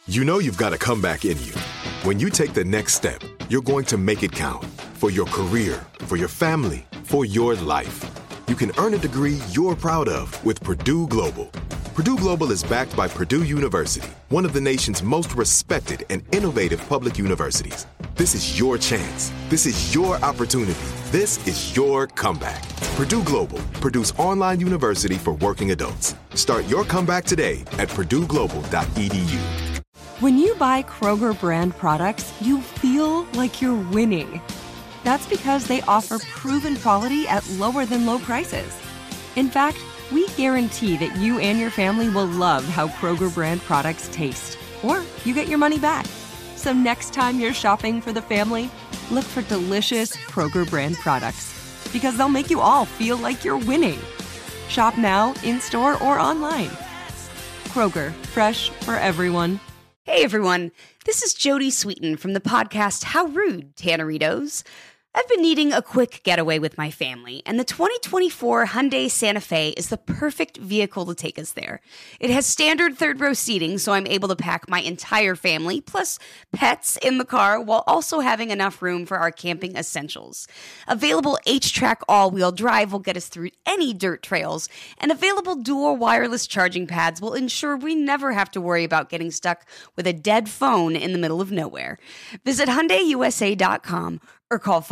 You know you've got a comeback in you. When you take the next step, you're going to make it count for your career, for your family, for your life. You can earn a degree you're proud of with Purdue Global. Purdue Global is backed by Purdue University, one of the nation's most respected and innovative public universities. This is your chance. This is your opportunity. This is your comeback. Purdue Global, Purdue's online university for working adults. Start your comeback today at purdueglobal.edu. When you buy Kroger brand products, you feel like you're winning. That's because they offer proven quality at lower than low prices. In fact, we guarantee that you and your family will love how Kroger brand products taste, or you get your money back. So next time you're shopping for the family, look for delicious Kroger brand products, because they'll make you all feel like you're winning. Shop now, in-store, or online. Kroger, fresh for everyone. Hey everyone, this is Jody Sweeten from the podcast How Rude, Tanneritos. I've been needing a quick getaway with my family, and the 2024 Hyundai Santa Fe is the perfect vehicle to take us there. It has standard third-row seating, so I'm able to pack my entire family, plus pets, in the car, while also having enough room for our camping essentials. Available H-Track all-wheel drive will get us through any dirt trails, and available dual wireless charging pads will ensure we never have to worry about getting stuck with a dead phone in the middle of nowhere. Visit HyundaiUSA.com or call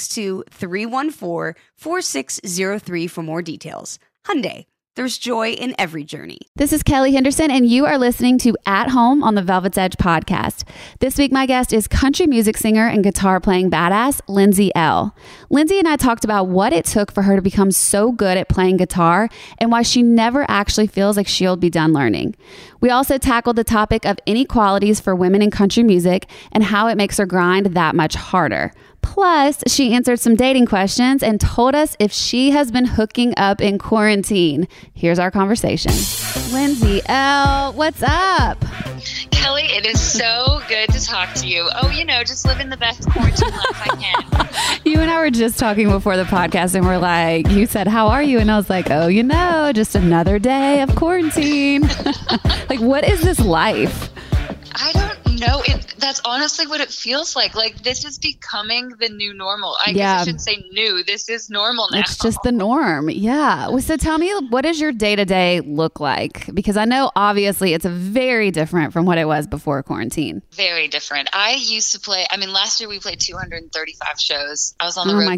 562-314-4603 for more details. Hyundai, there's joy in every journey. This is Kelly Henderson, and you are listening to At Home on the Velvet's Edge podcast. This week, my guest is country music singer and guitar playing badass, Lindsay Ell. Lindsay and I talked about what it took for her to become so good at playing guitar and why she never actually feels like she'll be done learning. We also tackled the topic of inequalities for women in country music and how it makes her grind that much harder. Plus, she answered some dating questions and told us if she has been hooking up in quarantine. Here's our conversation. Lindsay Ell, what's up? Kelly, it is so good to talk to you. Oh, just living the best quarantine life I can. You and I were just talking before the podcast, and we're like, you said, how are you? And I was like, oh, just another day of quarantine. Like, what is this life? I don't know. That's honestly what it feels like. Like, this is becoming the new normal. I guess I shouldn't say new. This is normal now. It's just the norm. Yeah. Well, so tell me, what does your day-to-day look like? Because I know, obviously, it's very different from what it was before quarantine. Very different. I used to play, last year we played 235 shows. I was on the road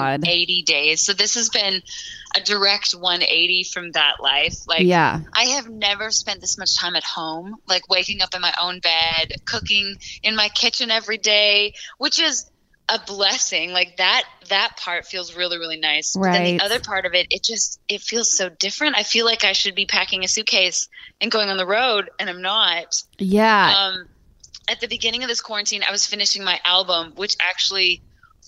280 days. So this has been a direct 180 from that life. I have never spent this much time at home, like waking up in my own bed, cooking in my kitchen every day, which is a blessing. Like that part feels really, really nice. Right. But then the other part of it, it feels so different. I feel like I should be packing a suitcase and going on the road, and I'm not. Yeah. At the beginning of this quarantine, I was finishing my album, which actually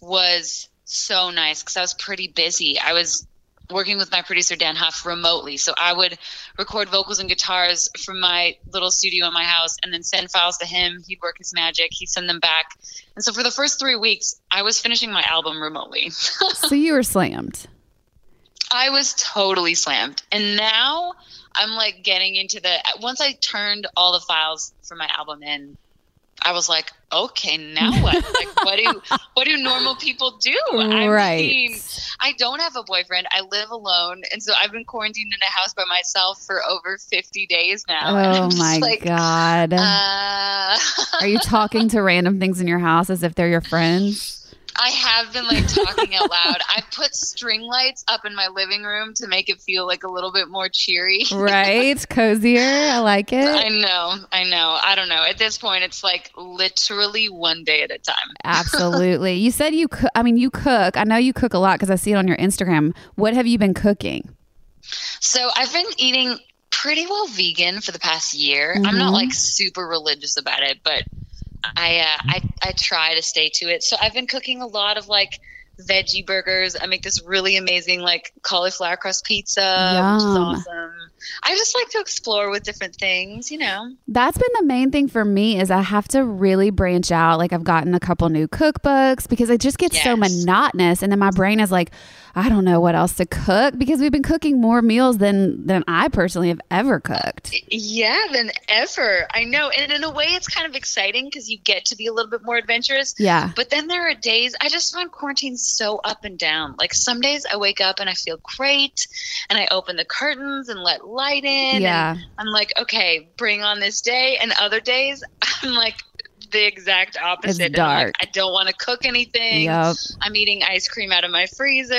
was so nice because I was pretty busy. I was working with my producer, Dan Huff, remotely. So I would record vocals and guitars from my little studio in my house and then send files to him. He'd work his magic. He'd send them back. And so for the first 3 weeks, I was finishing my album remotely. So you were slammed. I was totally slammed. And now I'm like getting into once I turned all the files for my album in, I was like, okay, now what? Like, what do normal people do? Right. I don't have a boyfriend. I live alone. And so I've been quarantined in a house by myself for over 50 days now. Oh my God. Are you talking to random things in your house as if they're your friends? I have been talking out loud. I put string lights up in my living room to make it feel like a little bit more cheery. Right. Cozier. I like it. I know. I don't know. At this point, it's like literally one day at a time. Absolutely. You said you cook. You cook. I know you cook a lot because I see it on your Instagram. What have you been cooking? So I've been eating pretty well vegan for the past year. Mm-hmm. I'm not super religious about it, but I try to stay to it. So I've been cooking a lot of veggie burgers. I make this really amazing cauliflower crust pizza, Yum. which is awesome. I just like to explore with different things, you know. That's been the main thing for me is I have to really branch out. Like I've gotten a couple new cookbooks because it just gets so monotonous. And then my brain is like, I don't know what else to cook because we've been cooking more meals than I personally have ever cooked. Yeah, than ever. I know. And in a way, it's kind of exciting because you get to be a little bit more adventurous. Yeah. But then there are days, I just find quarantine so up and down. Like some days I wake up and I feel great and I open the curtains and let light in. Yeah. And I'm like, okay, bring on this day. And other days I'm like, the exact opposite. It's dark. Like, I don't want to cook anything. Yep. I'm eating ice cream out of my freezer.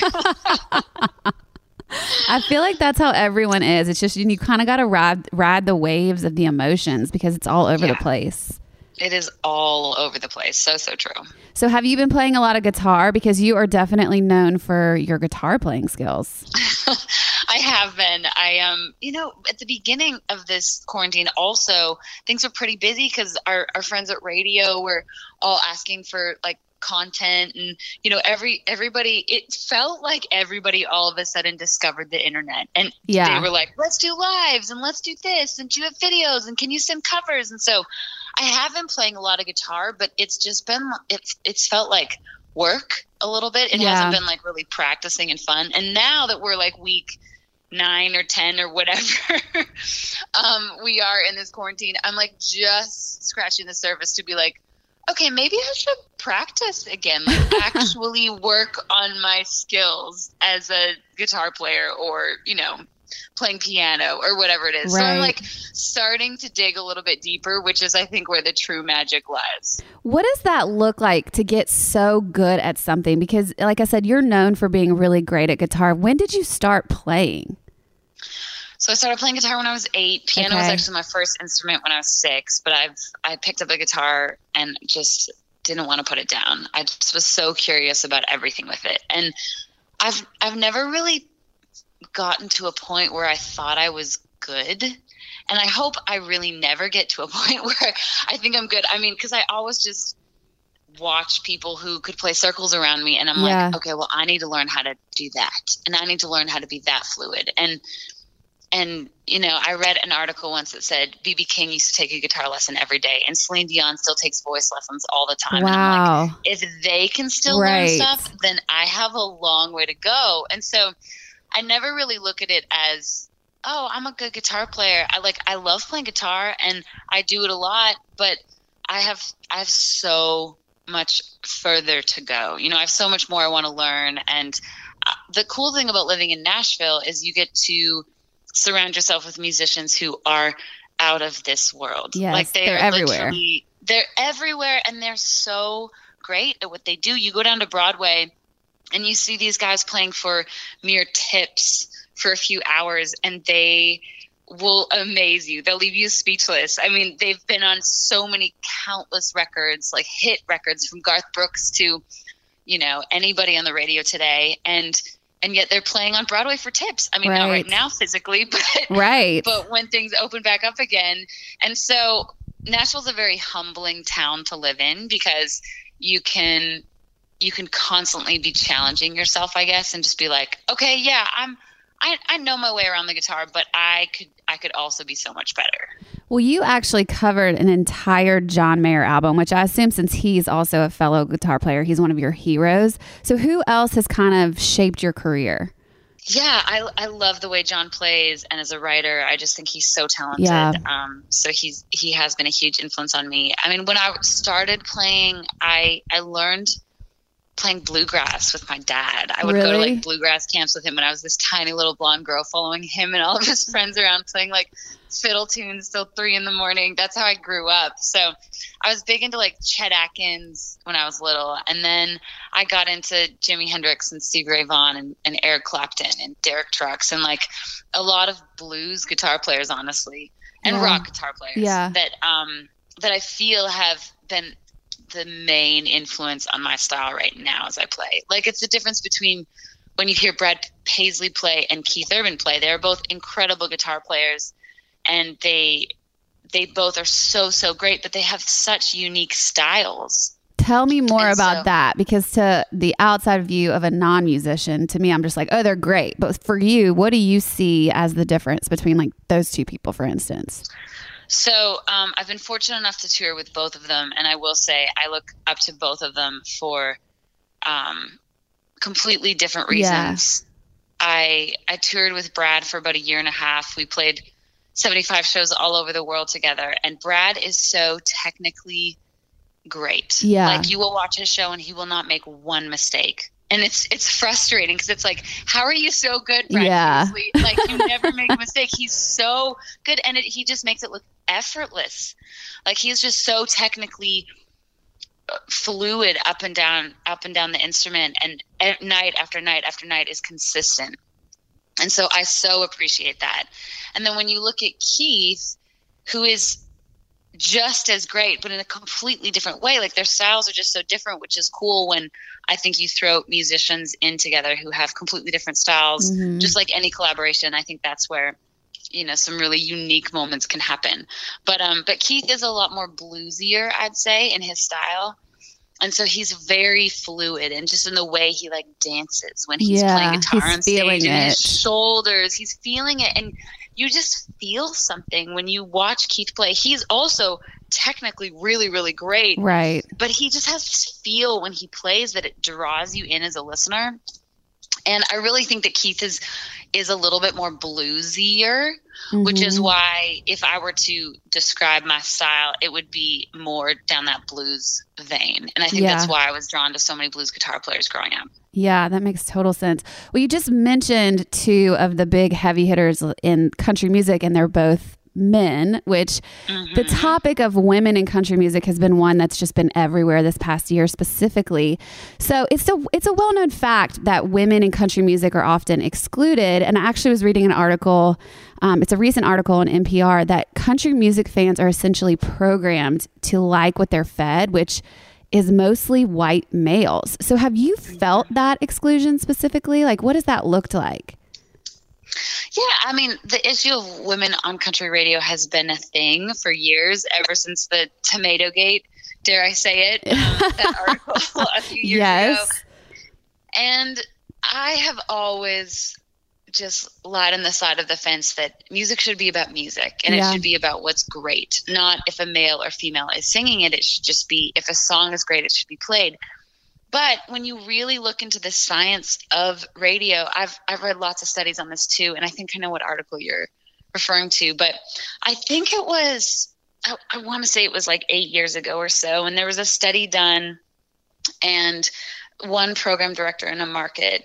I feel like that's how everyone is. It's just you kind of got to ride the waves of the emotions because it's all over the place. It is all over the place. So true. So have you been playing a lot of guitar? Because you are definitely known for your guitar playing skills. I have been. At the beginning of this quarantine, also, things were pretty busy because our friends at radio were all asking for like content and, everybody, it felt like everybody all of a sudden discovered the internet and they were like, let's do lives and let's do this. And do you have videos and can you send covers? And so I have been playing a lot of guitar, but it's just been, it's felt like work a little bit. It hasn't been like really practicing and fun. And now that we're like week 9 or 10 or whatever we are in this quarantine, I'm like just scratching the surface to be like, okay, maybe I should practice again, like actually work on my skills as a guitar player or, playing piano or whatever it is. Right. So I'm like starting to dig a little bit deeper, which is I think where the true magic lies. What does that look like to get so good at something? Because like I said, you're known for being really great at guitar. When did you start playing? So I started playing guitar when I was 8. Piano was actually my first instrument when I was 6, but I picked up a guitar and just didn't want to put it down. I just was so curious about everything with it. And I've never really gotten to a point where I thought I was good. And I hope I really never get to a point where I think I'm good. I mean, because I always just watch people who could play circles around me and I'm like, okay, well, I need to learn how to do that. And I need to learn how to be that fluid. And I read an article once that said B.B. King used to take a guitar lesson every day, and Celine Dion still takes voice lessons all the time. Wow. And I'm like, if they can still learn stuff, then I have a long way to go. And so I never really look at it as, oh, I'm a good guitar player. I love playing guitar and I do it a lot, but I have so much further to go. I have so much more I want to learn. And the cool thing about living in Nashville is you get to surround yourself with musicians who are out of this world. Yes, like they're everywhere. They're everywhere and they're so great at what they do. You go down to Broadway and you see these guys playing for mere tips for a few hours and they will amaze you. They'll leave you speechless. I mean, they've been on so many countless records, like hit records from Garth Brooks to, anybody on the radio today. And yet they're playing on Broadway for tips. I mean, not right now physically, but when things open back up again. And so Nashville's a very humbling town to live in because you can constantly be challenging yourself, I guess, and just be like, okay, yeah, I know my way around the guitar, but I could also be so much better. Well, you actually covered an entire John Mayer album, which I assume since he's also a fellow guitar player, he's one of your heroes. So who else has kind of shaped your career? Yeah, I love the way John plays, and as a writer, I just think he's so talented. Yeah. So he has been a huge influence on me. I mean, when I started playing, I learned playing bluegrass with my dad. I would go to like bluegrass camps with him when I was this tiny little blonde girl, following him and all of his friends around playing like fiddle tunes till 3 a.m. That's how I grew up. So I was big into like Chet Atkins when I was little. And then I got into Jimi Hendrix and Stevie Ray Vaughan and Eric Clapton and Derek Trucks and like a lot of blues guitar players, honestly, and rock guitar players that I feel have been the main influence on my style right now as I play. Like it's the difference between when you hear Brad Paisley play and Keith Urban play. They're both incredible guitar players and they both are so great, but they have such unique styles. Tell me more about that, because to the outside view of a non-musician, to me, I'm just like, oh, they're great. But for you, what do you see as the difference between like those two people, for instance? So I've been fortunate enough to tour with both of them. And I will say I look up to both of them for completely different reasons. Yeah. I toured with Brad for about a year and a half. We played 75 shows all over the world together. And Brad is so technically great. Yeah. Like, you will watch his show and he will not make one mistake. And it's frustrating because it's like, how are you so good, Brad? Yeah. Like, you never make a mistake. He's so good. And he just makes it look effortless. Like, he's just so technically fluid up and down the instrument, and night after night after night is consistent. And so I so appreciate that. And then when you look at Keith, who is just as great, but in a completely different way, like, their styles are just so different, which is cool when I think you throw musicians in together who have completely different styles. Mm-hmm. Just like any collaboration, I think that's where, you know, some really unique moments can happen. But Keith is a lot more bluesier, I'd say, in his style. And so he's very fluid, and just in the way he like dances when he's playing guitar on stage, and his shoulders, he's feeling it. And you just feel something when you watch Keith play. He's also technically really, really great. Right. But he just has this feel when he plays that it draws you in as a listener. And I really think that Keith is a little bit more bluesier, mm-hmm. which is why if I were to describe my style, it would be more down that blues vein. And I think that's why I was drawn to so many blues guitar players growing up. Yeah, that makes total sense. Well, you just mentioned two of the big heavy hitters in country music, and they're both men, which mm-hmm. the topic of women in country music has been one that's just been everywhere this past year specifically. So it's a well-known fact that women in country music are often excluded. And I actually was reading an article, it's a recent article on NPR, that country music fans are essentially programmed to like what they're fed, which is mostly white males. So have you felt that exclusion specifically? Like, what has that looked like? Yeah, I mean, the issue of women on country radio has been a thing for years, ever since the Tomato Gate, dare I say it, that article a few years ago. And I have always just lied on the side of the fence that music should be about music, and it should be about what's great, not if a male or female is singing it. It should just be, if a song is great, it should be played. But when you really look into the science of radio, I've read lots of studies on this too, and I think I know what article you're referring to. But I think it was, I want to say it was like 8 years ago or so, and there was a study done, and one program director in a market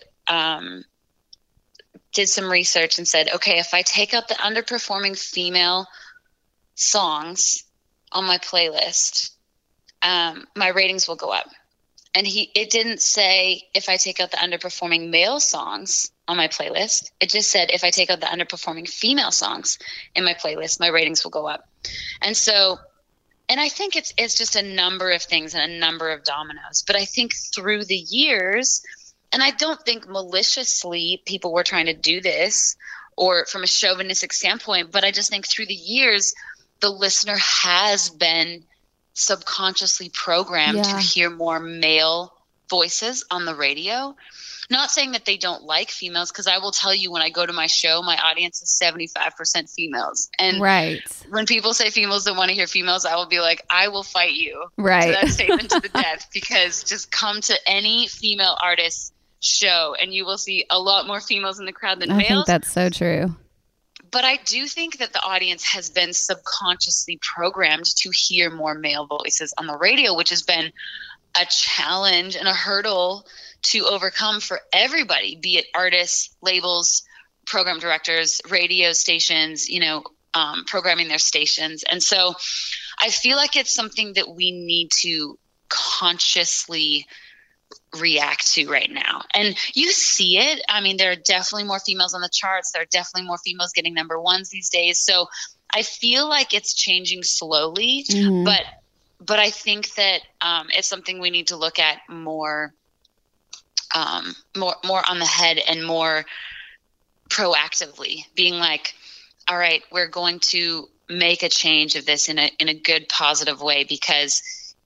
did some research and said, okay, if I take out the underperforming female songs on my playlist, my ratings will go up. And it didn't say if I take out the underperforming male songs on my playlist. It just said if I take out the underperforming female songs in my playlist, my ratings will go up. And so, and I think it's just a number of things and a number of dominoes. But I think through the years, and I don't think maliciously people were trying to do this or from a chauvinistic standpoint, but I just think through the years, the listener has been subconsciously programmed to hear more male voices on the radio. Not saying that they don't like females, because I will tell you, when I go to my show, my audience is 75% females. And when people say females don't want to hear females, I will be like, I will fight you to that statement to the death, because just come to any female artist show and you will see a lot more females in the crowd than males. I think that's so true. But I do think that the audience has been subconsciously programmed to hear more male voices on the radio, which has been a challenge and a hurdle to overcome for everybody, be it artists, labels, program directors, radio stations, programming their stations. And so I feel like it's something that we need to consciously react to right now. And you see it. I mean, there are definitely more females on the charts. There are definitely more females getting number ones these days. So I feel like it's changing slowly, but I think that it's something we need to look at more on the head and more proactively, being like, all right, we're going to make a change of this in a good, positive way, because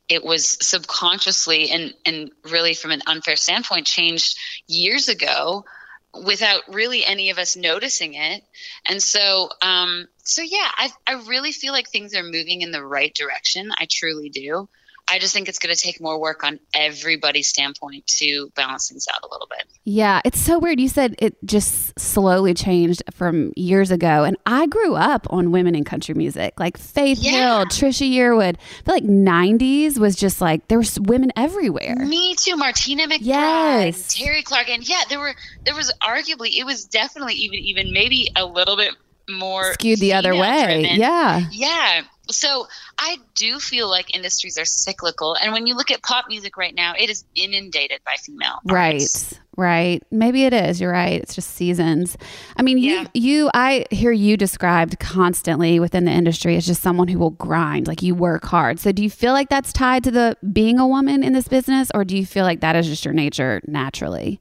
it was subconsciously and really from an unfair standpoint changed years ago without really any of us noticing it. And so, yeah, I really feel like things are moving in the right direction. I truly do. I just think it's going to take more work on everybody's standpoint to balance things out a little bit. Yeah, it's so weird. You said it just slowly changed from years ago. And I grew up on women in country music, like Faith Hill, Trisha Yearwood. I feel like 90s was just like, there was women everywhere. Me too. Martina McBride, Terry Clark. And there was arguably, it was definitely even maybe a little bit more skewed the other way. Driven. Yeah. Yeah. So I do feel like industries are cyclical. And when you look at pop music right now, it is inundated by female artists. Right. Maybe it is. You're right. It's just seasons. I mean, I hear you described constantly within the industry as just someone who will grind, like you work hard. So do you feel like that's tied to the being a woman in this business, or do you feel like that is just your nature naturally?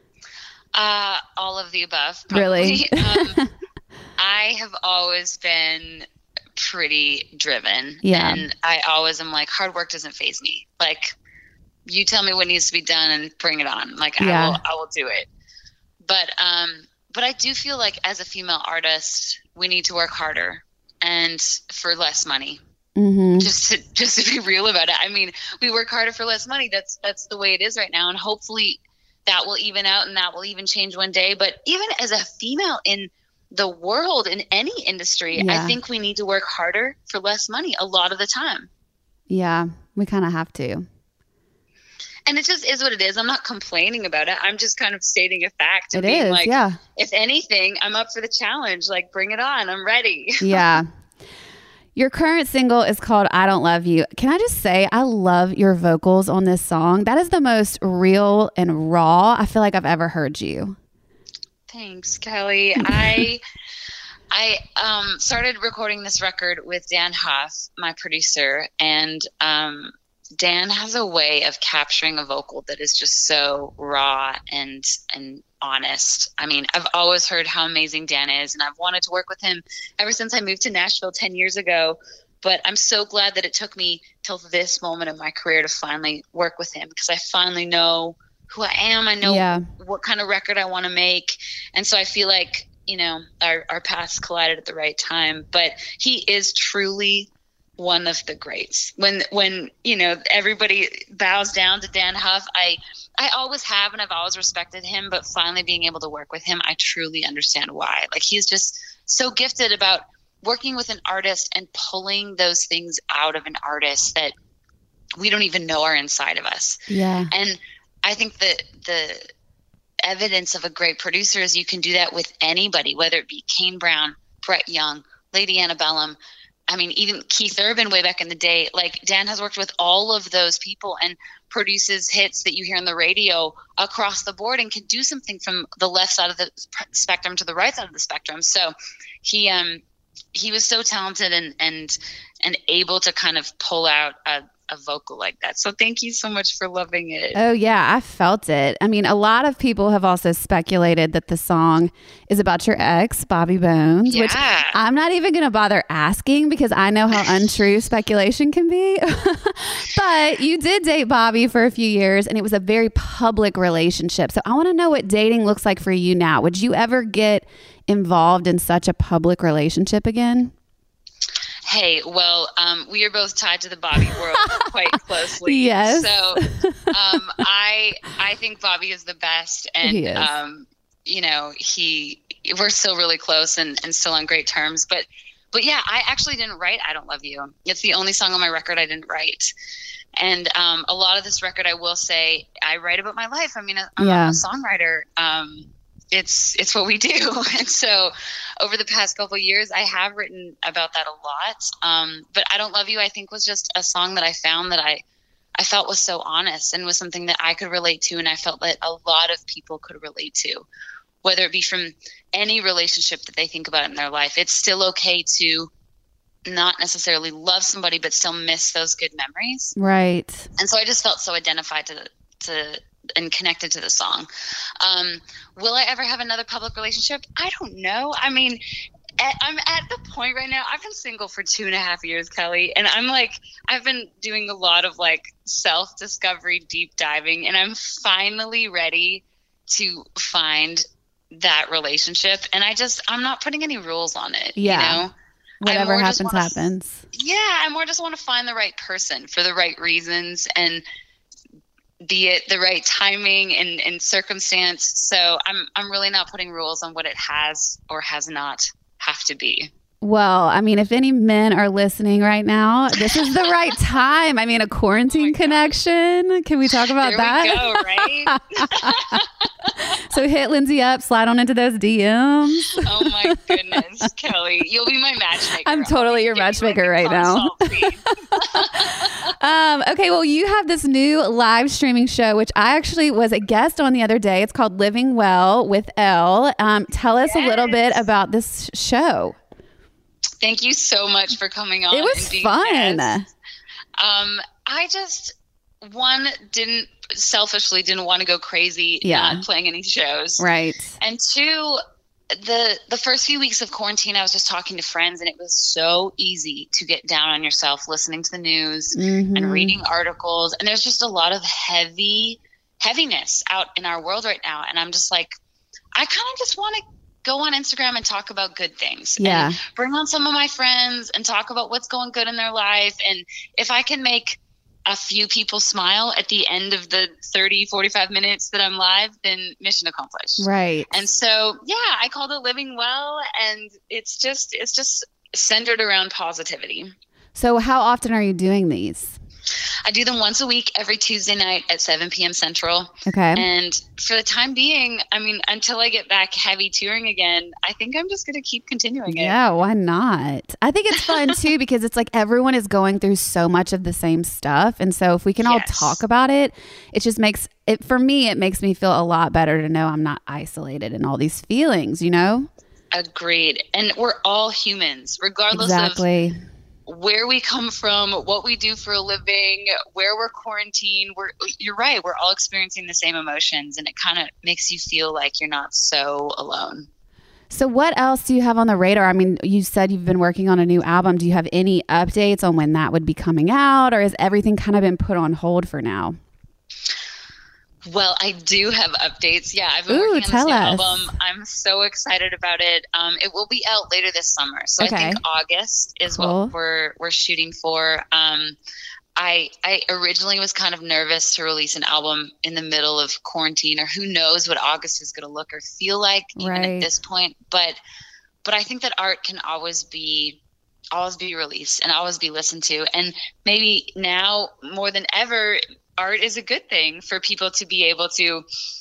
All of the above. Probably. Really? I have always been pretty driven. Yeah. And I always am like, hard work doesn't faze me. Like, you tell me what needs to be done and bring it on. Like, I will do it. But I do feel like as a female artist, we need to work harder and for less money. Mm-hmm. Just to be real about it. I mean, we work harder for less money. That's the way it is right now. And hopefully that will even out and that will even change one day. But even as a female in the world, in any industry, I think we need to work harder for less money a lot of the time. Yeah, we kind of have to. And it just is what it is. I'm not complaining about it. I'm just kind of stating a fact. It is, like, if anything, I'm up for the challenge. Like, bring it on. I'm ready. Yeah. Your current single is called I Don't Love You. Can I just say, I love your vocals on this song. That is the most real and raw I feel like I've ever heard you. Thanks, Kelly. I started recording this record with Dan Huff, my producer, and Dan has a way of capturing a vocal that is just so raw and honest. I mean, I've always heard how amazing Dan is, and I've wanted to work with him ever since I moved to Nashville 10 years ago. But I'm so glad that it took me till this moment of my career to finally work with him, because I finally know who I am. I know what kind of record I want to make. And so I feel like, our paths collided at the right time. But he is truly one of the greats. When everybody bows down to Dan Huff, I always have, and I've always respected him, but finally being able to work with him, I truly understand why. Like, he's just so gifted about working with an artist and pulling those things out of an artist that we don't even know are inside of us. Yeah. And I think that the evidence of a great producer is you can do that with anybody, whether it be Kane Brown, Brett Young, Lady Antebellum. I mean, even Keith Urban way back in the day. Like, Dan has worked with all of those people and produces hits that you hear on the radio across the board and can do something from the left side of the spectrum to the right side of the spectrum. So he was so talented and able to kind of pull out a vocal like that. So thank you so much for loving it. Oh yeah, I felt it. I mean, a lot of people have also speculated that the song is about your ex, Bobby Bones, which I'm not even going to bother asking because I know how untrue speculation can be. But you did date Bobby for a few years and it was a very public relationship. So I want to know what dating looks like for you now. Would you ever get involved in such a public relationship again? Hey, well, we are both tied to the Bobby world quite closely. Yes. So I think Bobby is the best. And, he is. We're still really close and still on great terms. But yeah, I actually didn't write I Don't Love You. It's the only song on my record I didn't write. And a lot of this record, I will say, I write about my life. I mean, I'm a songwriter. It's what we do. And so over the past couple of years, I have written about that a lot. But I Don't Love You, I think, was just a song that I found that I felt was so honest and was something that I could relate to. And I felt that a lot of people could relate to, whether it be from any relationship that they think about in their life. It's still okay to not necessarily love somebody, but still miss those good memories. Right. And so I just felt so identified to and connected to the song. Will I ever have another public relationship? I don't know. I mean, I'm at the point right now, I've been single for 2.5 years, Kelly. And I'm like, I've been doing a lot of like self-discovery, deep diving, and I'm finally ready to find that relationship. And I'm not putting any rules on it. Yeah. You know? Whatever happens, happens. Yeah. I more just want to find the right person for the right reasons, and be it the right timing and circumstance. So I'm really not putting rules on what it has or has not have to be. Well, I mean, if any men are listening right now, this is the right time. I mean, a quarantine connection. Can we talk about that? We go, right? So hit Lindsay up, slide on into those DMs. Oh my goodness, Kelly. You'll be my matchmaker. I'm totally your matchmaker right now. Okay, well, you have this new live streaming show, which I actually was a guest on the other day. It's called Living Well with Elle. Tell us a little bit about this show. Thank you so much for coming on. It was fun. I just, selfishly didn't want to go crazy not playing any shows. Right. And two, the first few weeks of quarantine, I was just talking to friends, and it was so easy to get down on yourself listening to the news and reading articles. And there's just a lot of heaviness out in our world right now. And I'm just like, I kind of just want to go on Instagram and talk about good things. Yeah. And bring on some of my friends and talk about what's going good in their life. And if I can make a few people smile at the end of the 30, 45 minutes that I'm live, then mission accomplished. Right. And so, I called it Living Well, and it's just centered around positivity. So how often are you doing these? I do them once a week, every Tuesday night at 7 p.m. Central. Okay. And for the time being, I mean, until I get back heavy touring again, I think I'm just going to keep continuing it. Yeah, why not? I think it's fun too, because it's like everyone is going through so much of the same stuff. And so if we can all talk about it, it just makes it, for me, it makes me feel a lot better to know I'm not isolated in all these feelings, you know? Agreed. And we're all humans, regardless of where we come from, what we do for a living, where we're quarantined. You're right. We're all experiencing the same emotions, and it kind of makes you feel like you're not so alone. So what else do you have on the radar? I mean, you said you've been working on a new album. Do you have any updates on when that would be coming out, or has everything kind of been put on hold for now? Well, I do have updates. Yeah, I've been working on this new album. I'm so excited about it. It will be out later this summer. So I think August is what we're shooting for. I originally was kind of nervous to release an album in the middle of quarantine, or who knows what August is going to look or feel like even at this point. But I think that art can always be released and always be listened to. And maybe now more than ever, art is a good thing for people to be able to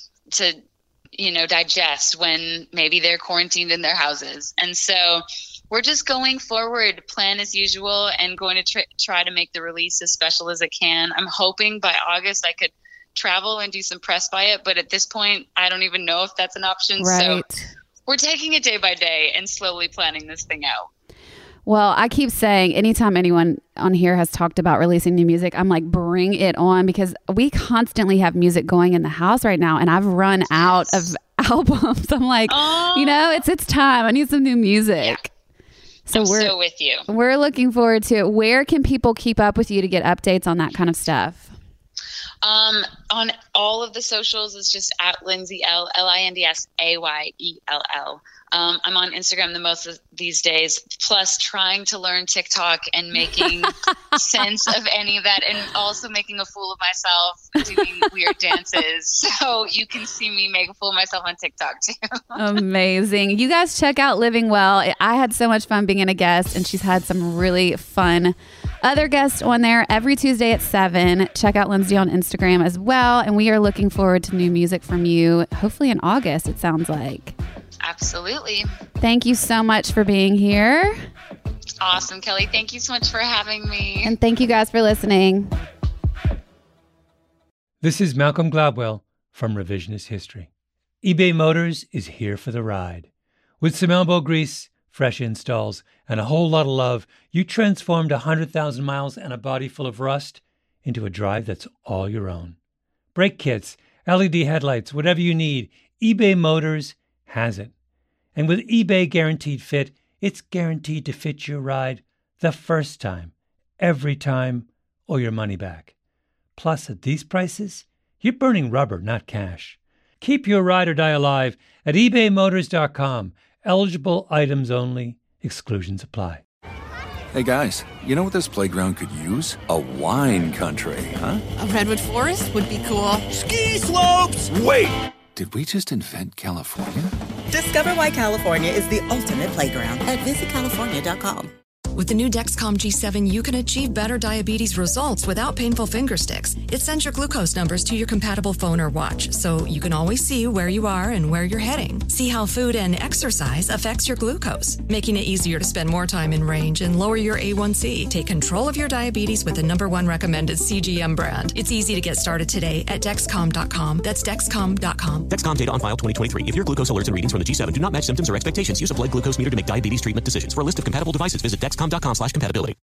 digest when maybe they're quarantined in their houses. And so we're just going forward, plan as usual, and going to try to make the release as special as it can. I'm hoping by August I could travel and do some press by it, but at this point, I don't even know if that's an option. Right. So we're taking it day by day and slowly planning this thing out. Well, I keep saying anytime anyone on here has talked about releasing new music, I'm like, bring it on, because we constantly have music going in the house right now, and I've run out of albums. I'm like, it's time. I need some new music. Yeah. So we're so with you. We're looking forward to it. Where can people keep up with you to get updates on that kind of stuff? On all of the socials, it's just at Lindsay Elle, LINDSAYELL. I'm on Instagram the most of these days, plus trying to learn TikTok and making sense of any of that, and also making a fool of myself doing weird dances. So you can see me make a fool of myself on TikTok too. Amazing. You guys check out Living Well. I had so much fun being a guest, and she's had some really fun other guests on there every Tuesday at 7. Check out Lindsay on Instagram as well. And we are looking forward to new music from you, hopefully in August, it sounds like. Absolutely. Thank you so much for being here. Awesome, Kelly. Thank you so much for having me. And thank you guys for listening. This is Malcolm Gladwell from Revisionist History. eBay Motors is here for the ride. With some elbow grease, fresh installs, and a whole lot of love, you transformed 100,000 miles and a body full of rust into a drive that's all your own. Brake kits, LED headlights, whatever you need, eBay Motors has it. And with eBay Guaranteed Fit, it's guaranteed to fit your ride the first time, every time, or your money back. Plus, at these prices, you're burning rubber, not cash. Keep your ride or die alive at ebaymotors.com. Eligible items only. Exclusions apply. Hey guys, you know what this playground could use? A wine country, huh? A redwood forest would be cool. Ski slopes! Wait! Did we just invent California? Discover why California is the ultimate playground at visitcalifornia.com. With the new Dexcom G7, you can achieve better diabetes results without painful finger sticks. It sends your glucose numbers to your compatible phone or watch, so you can always see where you are and where you're heading. See how food and exercise affects your glucose, making it easier to spend more time in range and lower your A1C. Take control of your diabetes with the #1 recommended CGM brand. It's easy to get started today at Dexcom.com. That's Dexcom.com. Dexcom data on file 2023. If your glucose alerts and readings from the G7 do not match symptoms or expectations, use a blood glucose meter to make diabetes treatment decisions. For a list of compatible devices, visit Dexcom.com/compatibility.